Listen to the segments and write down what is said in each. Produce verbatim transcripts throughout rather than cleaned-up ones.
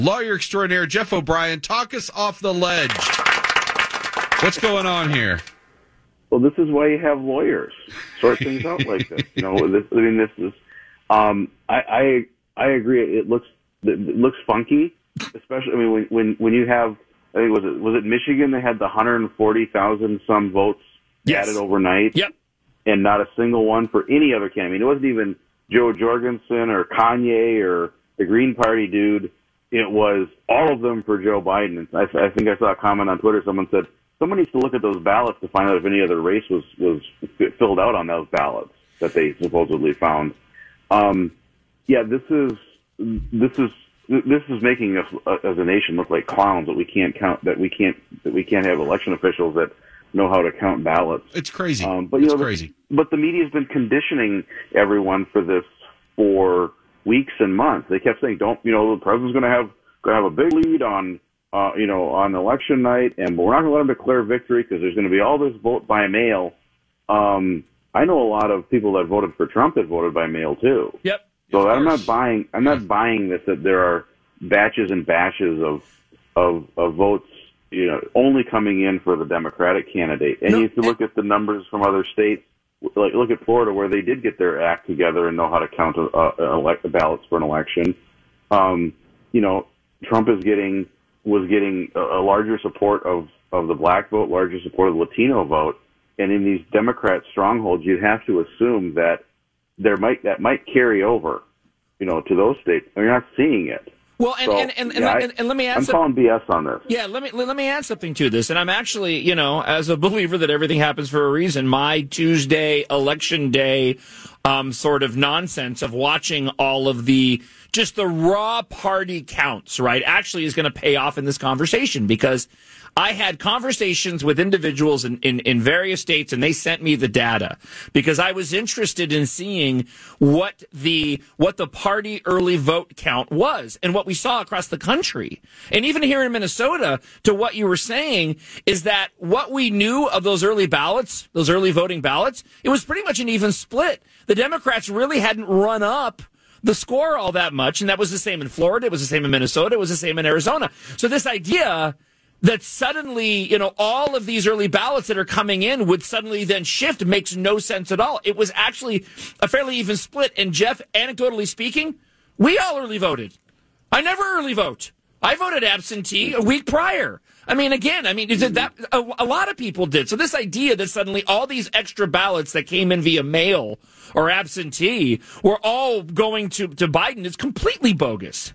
Lawyer extraordinaire Jeff O'Brien, talk us off the ledge. What's going on here? Well, this is why you have lawyers sort things out like this. You know, this, I mean, this is. Um, I, I I agree. It looks it looks funky, especially. I mean, when when when you have, I think was it was it Michigan that had the one hundred forty thousand some votes yes. added overnight. Yep. And not a single one for any other candidate. I mean, it wasn't even Joe Jorgensen or Kanye or the Green Party dude. It was all of them for Joe Biden. I, I think I saw a comment on Twitter. Someone said, someone needs to look at those ballots to find out if any other race was, was filled out on those ballots that they supposedly found. Um, yeah, this is, this is, this is making us uh, as a nation look like clowns that we can't count, that we can't, that we can't have election officials that know how to count ballots. It's crazy. Um, but you it's know, crazy. But the media's been conditioning everyone for this for weeks and months. They kept saying, "Don't you know the president's going to have going to have a big lead on uh, you know on election night, and we're not going to let him declare victory because there's going to be all this vote by mail." Um, I know a lot of people that voted for Trump that voted by mail too. Yep. So I'm not buying. I'm not buying this that there are batches and batches of of, of votes, you know, only coming in for the Democratic candidate. And no, you have to look at the numbers from other states. Like, look at Florida, where they did get their act together and know how to count a, a, elect, the ballots for an election. Um, you know, Trump is getting was getting a, a larger support of, of the black vote, larger support of the Latino vote. And in these Democrat strongholds, you'd have to assume that there might that might carry over, you know, to those states. And you're not seeing it. Well, and, so, and, and, yeah, and, and let me add I'm some, calling B S on this. Yeah, let me let me add something to this. And I'm actually, you know, as a believer that everything happens for a reason, my Tuesday election day um, sort of nonsense of watching all of the just the raw party counts, right, actually is going to pay off in this conversation, because I had conversations with individuals in, in, in various states, and they sent me the data because I was interested in seeing what the what the party early vote count was and what we saw across the country. And even here in Minnesota, to what you were saying, is that what we knew of those early ballots, those early voting ballots, it was pretty much an even split. The Democrats really hadn't run up the score all that much, and that was the same in Florida, it was the same in Minnesota, it was the same in Arizona. So this idea that suddenly, you know, all of these early ballots that are coming in would suddenly then shift makes no sense at all. It was actually a fairly even split. And Jeff, anecdotally speaking, we all early voted. I never early vote. I voted absentee a week prior. I mean, again, I mean, that a, a lot of people did. So this idea that suddenly all these extra ballots that came in via mail or absentee were all going to, to Biden is completely bogus.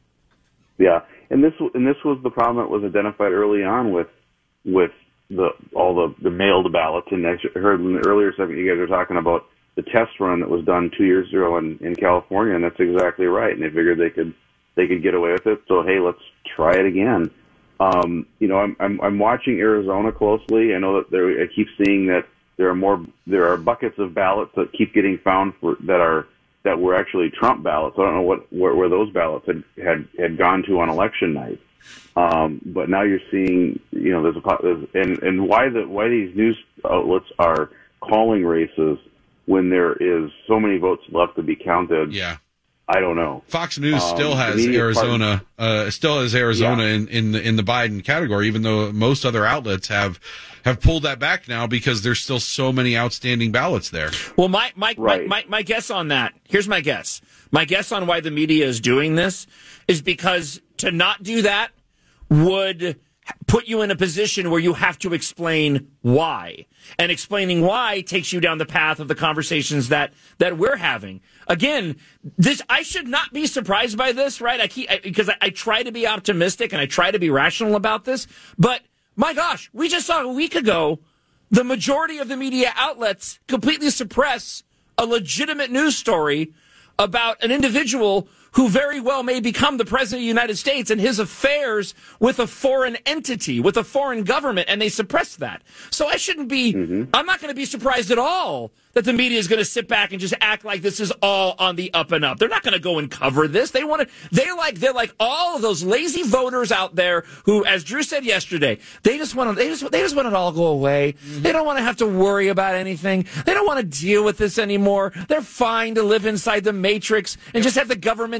Yeah. And this and this was the problem that was identified early on with with the all the, the mailed ballots. And I heard in the earlier segment you guys were talking about the test run that was done two years ago in, in California, and that's exactly right. And they figured they could they could get away with it. So hey, let's try it again. Um, you know, I'm, I'm I'm watching Arizona closely. I know that there I keep seeing that there are more there are buckets of ballots that keep getting found for that are. that were actually Trump ballots. I don't know what where, where those ballots had, had, had gone to on election night. Um, but now you're seeing, you know, there's a there's, and and why the why these news outlets are calling races when there is so many votes left to be counted. Yeah. I don't know. Fox News um, still has Arizona, uh, still has Arizona yeah. in, in the in the Biden category, even though most other outlets have have pulled that back now because there's still so many outstanding ballots there. Well, my my, right. my, my my guess on that, here's my guess. My guess on why the media is doing this is because to not do that would put you in a position where you have to explain why. And explaining why takes you down the path of the conversations that, that we're having. Again, this I should not be surprised by this, right? I keep because I, I try to be optimistic and I try to be rational about this. But my gosh, we just saw a week ago the majority of the media outlets completely suppress a legitimate news story about an individual who very well may become the president of the United States and his affairs with a foreign entity, with a foreign government, and they suppress that. So I shouldn't be, mm-hmm. I'm not going to be surprised at all that the media is going to sit back and just act like this is all on the up and up. They're not going to go and cover this. They want to, they like, they're like all of those lazy voters out there who, as Drew said yesterday, they just want to, they just, they just want it all go away. Mm-hmm. They don't want to have to worry about anything. They don't want to deal with this anymore. They're fine to live inside the matrix and just have the government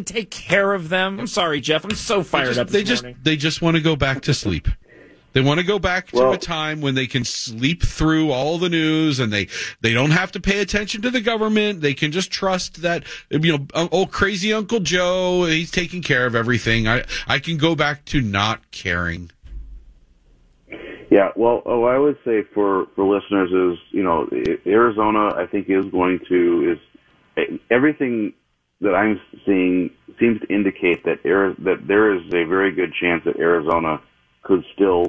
doesn't take care of them. I'm sorry, Jeff. I'm so fired they just, up this they just, morning. They just want to go back to sleep. They want to go back to well, a time when they can sleep through all the news and they, they don't have to pay attention to the government. They can just trust that, you know, oh, crazy Uncle Joe, he's taking care of everything. I, I can go back to not caring. Yeah, well, oh, I would say for, for listeners is, you know, Arizona, I think, is going to, is everything that I'm seeing seems to indicate that, that there is a very good chance that Arizona could still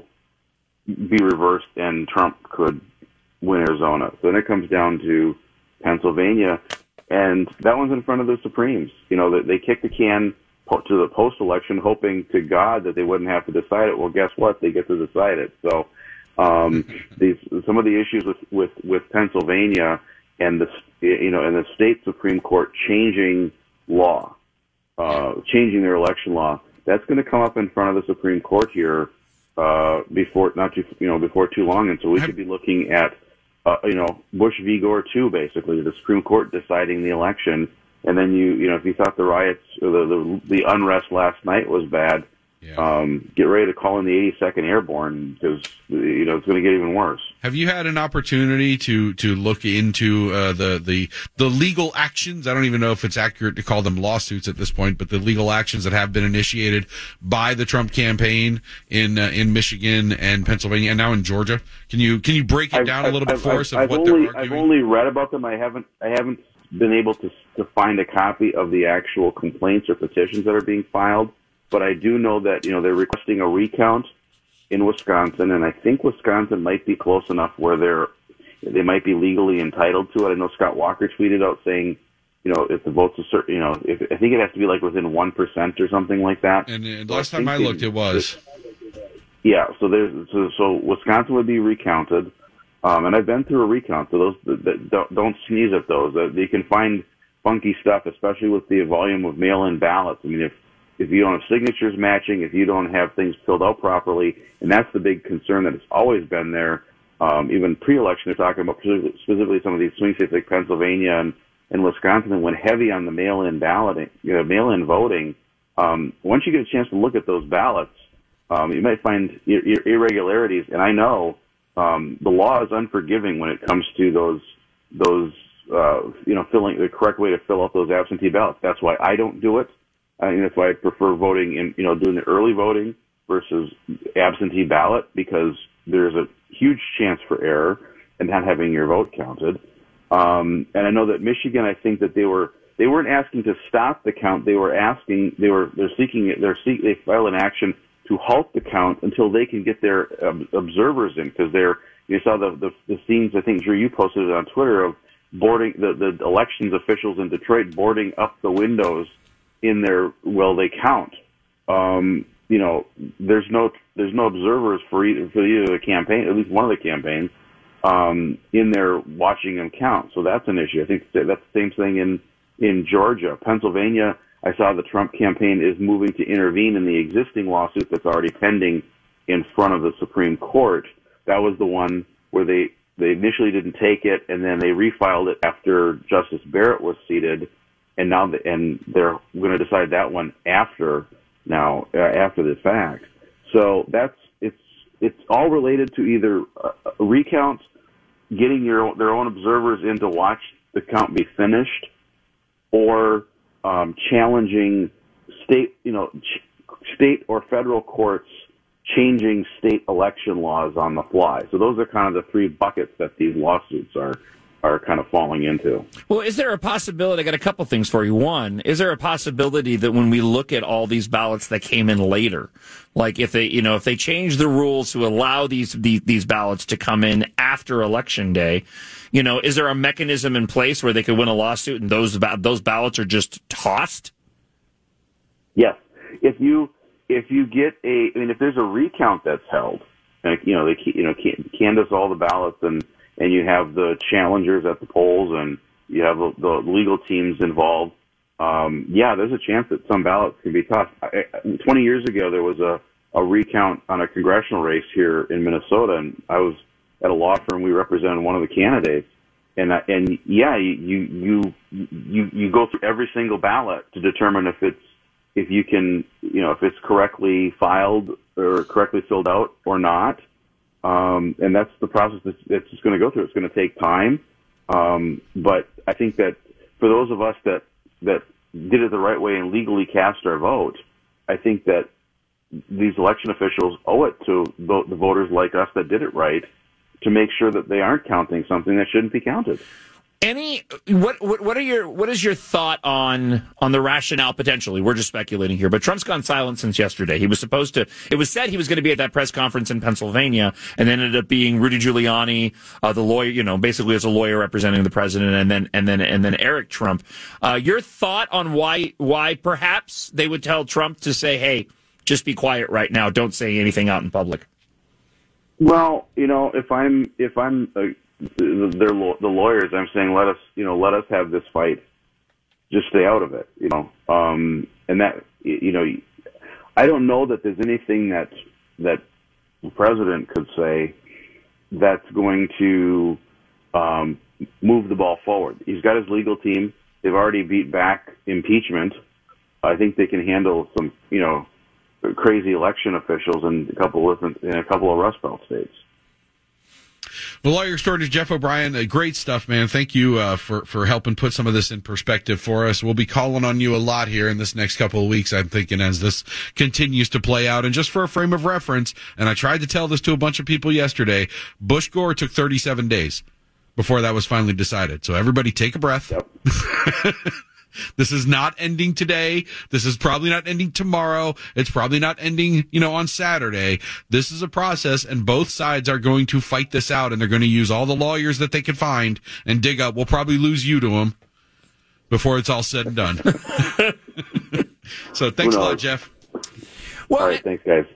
be reversed and Trump could win Arizona. So then it comes down to Pennsylvania, and that one's in front of the Supremes. You know, they, they kicked the can to the post-election, hoping to God that they wouldn't have to decide it. Well, guess what? They get to decide it. So um, these some of the issues with, with, with Pennsylvania and the you know and the state Supreme Court changing law, uh, changing their election law, that's going to come up in front of the Supreme Court here. Uh, before not too you know before too long, and so we could be looking at uh, you know Bush v. Gore two, basically the Supreme Court deciding the election, and then you you know if you thought the riots or the the, the unrest last night was bad, yeah. um, get ready to call in the eighty-second Airborne because you know it's going to get even worse. Have you had an opportunity to to look into uh, the the the legal actions? I don't even know if it's accurate to call them lawsuits at this point, but the legal actions that have been initiated by the Trump campaign in uh, in Michigan and Pennsylvania and now in Georgia. Can you can you break it I've, down I've, a little bit I've, for I've, us of I've what only, they're arguing? I've only read about them. I haven't I haven't been able to to find a copy of the actual complaints or petitions that are being filed. But I do know that you know they're requesting a recount in Wisconsin, and I think Wisconsin might be close enough where they're they might be legally entitled to it. I know Scott Walker tweeted out saying, you know, if the votes are certain, you know, if, I think it has to be like within one percent or something like that. And, and last so time I, I looked, it was. Yeah, so there's so, so Wisconsin would be recounted, um, and I've been through a recount. So those that, don't, don't sneeze at those. Uh, you can find funky stuff, especially with the volume of mail-in ballots. I mean, if if you don't have signatures matching, if you don't have things filled out properly, and that's the big concern that has always been there. Um, even pre-election, they're talking about specifically some of these swing states like Pennsylvania and, and Wisconsin that went heavy on the mail-in balloting, you know, mail-in voting. Um, once you get a chance to look at those ballots, um, you might find ir- ir- irregularities. And I know um, the law is unforgiving when it comes to those those uh, you know filling the correct way to fill out those absentee ballots. That's why I don't do it. I mean, that's why I prefer voting in, you know, doing the early voting versus absentee ballot, because there's a huge chance for error and not having your vote counted. Um, and I know that Michigan, I think that they were, they weren't asking to stop the count. They were asking, they were, they're seeking it, they're seek, they file an action to halt the count until they can get their um, observers in, because they're, you saw the, the, the scenes, I think, Drew, you posted it on Twitter, of boarding, the, the elections officials in Detroit boarding up the windows in their, well, they count. Um, you know, there's no there's no observers for either for either the campaign, at least one of the campaigns, um, in there watching them count. So that's an issue. I think that's the same thing in in Georgia, Pennsylvania. I saw the Trump campaign is moving to intervene in the existing lawsuit that's already pending in front of the Supreme Court. That was the one where they they initially didn't take it, and then they refiled it after Justice Barrett was seated. And now, the, and they're going to decide that one after now, uh, after the fact. So that's it's it's all related to either a recount, getting your their own observers in to watch the count be finished, or um, challenging state, you know, ch- state or federal courts changing state election laws on the fly. So those are kind of the three buckets that these lawsuits are. are kind of falling into. Well, is there a possibility, I got a couple things for you. One, is there a possibility that when we look at all these ballots that came in later, like if they, you know, if they change the rules to allow these, these, these ballots to come in after Election Day, you know, is there a mechanism in place where they could win a lawsuit and those, those ballots are just tossed? Yes. If you, if you get a, I mean, if there's a recount that's held, and, you know, they, you know, canvass all the ballots and, and you have the challengers at the polls, and you have the, the legal teams involved, um, yeah, there's a chance that some ballots can be tossed. I, twenty years ago, there was a, a recount on a congressional race here in Minnesota, and I was at a law firm. We represented one of the candidates, and and yeah, you you you you go through every single ballot to determine if it's if you can, you know, if it's correctly filed or correctly filled out or not. Um, and that's the process that's, that's just going to go through. It's going to take time. Um, but I think that for those of us that, that did it the right way and legally cast our vote, I think that these election officials owe it to the, the voters like us that did it right to make sure that they aren't counting something that shouldn't be counted. Any what what what are your what is your thought on on the rationale potentially? We're just speculating here, but Trump's gone silent since yesterday. He was supposed to. It was said he was going to be at that press conference in Pennsylvania, and then ended up being Rudy Giuliani, uh, the lawyer. You know, basically as a lawyer representing the president, and then and then and then Eric Trump. Uh, your thought on why why perhaps they would tell Trump to say, "Hey, just be quiet right now. Don't say anything out in public." Well, you know, if I'm if I'm uh, they're the lawyers, I'm saying let us, you know, let us have this fight. Just stay out of it, you know. Um, and that, you know, I don't know that there's anything that that the president could say that's going to um, move the ball forward. He's got his legal team. They've already beat back impeachment. I think they can handle some, you know, crazy election officials in a couple of in a couple of Rust Belt states. The lawyer extraordinaire Jeff O'Brien, uh, great stuff, man. Thank you uh, for for helping put some of this in perspective for us. We'll be calling on you a lot here in this next couple of weeks, I'm thinking, as this continues to play out. And just for a frame of reference, and I tried to tell this to a bunch of people yesterday, Bush Gore took thirty-seven days before that was finally decided. So everybody take a breath. Yep. This is not ending today. This is probably not ending tomorrow. It's probably not ending, you know, on Saturday. This is a process, and both sides are going to fight this out, and they're going to use all the lawyers that they can find and dig up. We'll probably lose you to them before it's all said and done. So thanks a lot, Jeff. Well, all right, thanks, guys.